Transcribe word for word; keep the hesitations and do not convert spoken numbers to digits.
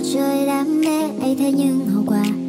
trời đam mê ấy, thế nhưng hậu quả